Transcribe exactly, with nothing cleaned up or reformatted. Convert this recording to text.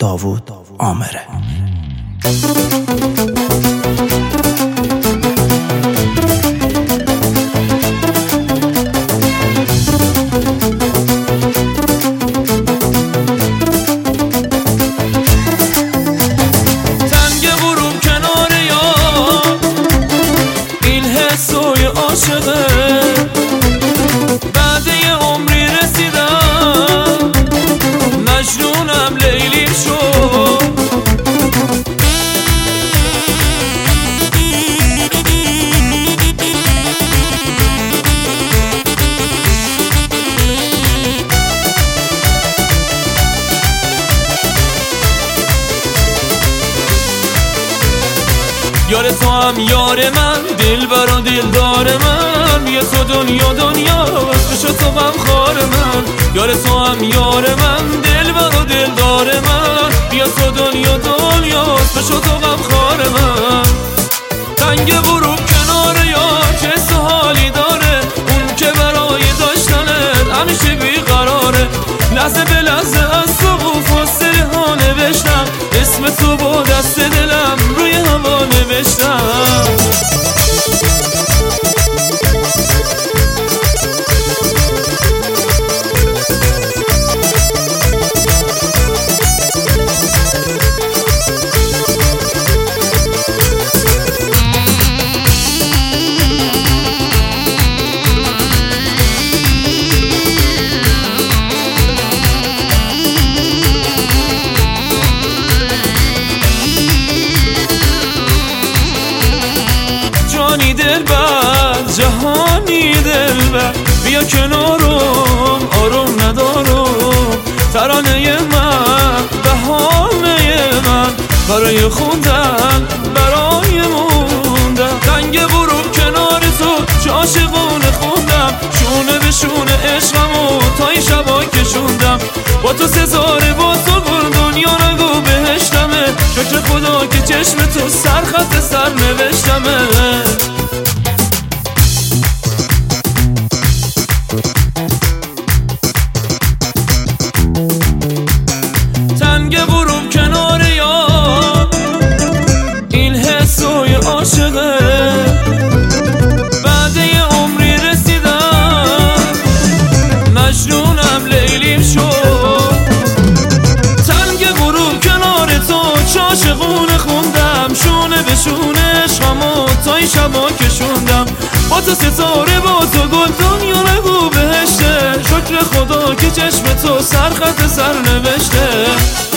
داوود آمره. بعد یه عمری رسیدم مجنونم لیلیم شد. یار تو هم یار من، دلبر و دلدار من، بیا تو دنیا دنیاست بشو تو غم خار من. یار تو هم یار من، دلبر و دلدار من، بیا تو دنیا دنیاست بشو تو غم خار من. تنگ غروب کنار یار چه سحالی داره، اون که برای داشتنت همیشه بیقراره. لحظه به لحظه از تو و فاصله ها نوشتم اسم تو با دست دلم روی هوا نوشتم. جانی دلبر جهانی دلبر، بیا کنارم آروم ندارم. ترانه من بهانه من، برای خوندن برای موندن. تنگ غروب کنار تو چه عاشقانه خوندم، شونه به شونه عشقمو تا این شبا کشوندم. با تو ستاره با تو گل دنیا نگو بهشتمه، شکر خدا که چشم تو سرخط سر نوشتمه. تنگ غروب کنار یار این حسوی عاشقه، بعد یه عمری رسیدم مجنونم لیلیم شد. تنگ غروب کنار تو چه عاشقونه خوندم، شونه به شونه عشقمو تا این شبا کشوندم. با تو ستاره با تو گل دنیا نگو بهشته، شکر خدا که چشم تو سرخط سر نوشته.